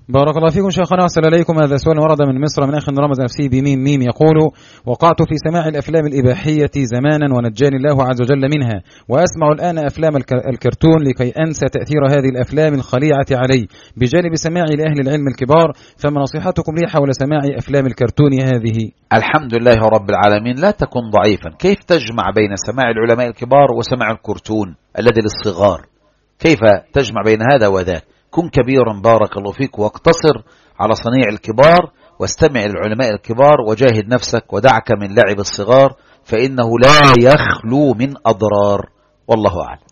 بارك الله فيكم شيخنا، أحسن إليكم. هذا سؤال ورد من مصر من أخ رمز نفسه بميم ميم، يقول: وقعت في سماع الأفلام الإباحية زمانا ونجاني الله عز وجل منها، وأسمع الآن أفلام الكرتون لكي أنسى تأثير هذه الأفلام الخليعة علي، بجانب سماعي لأهل العلم الكبار، فما نصيحتكم لي حول سماع أفلام الكرتون هذه؟ الحمد لله رب العالمين. لا تكن ضعيفا، كيف تجمع بين سماع العلماء الكبار وسماع الكرتون الذي للصغار؟ كيف تجمع بين هذا وذاك؟ كن كبيرا بارك الله فيك، واقتصر على صنيع الكبار، واستمع للعلماء الكبار، وجاهد نفسك ودعك من لعب الصغار، فإنه لا يخلو من أضرار، والله أعلم.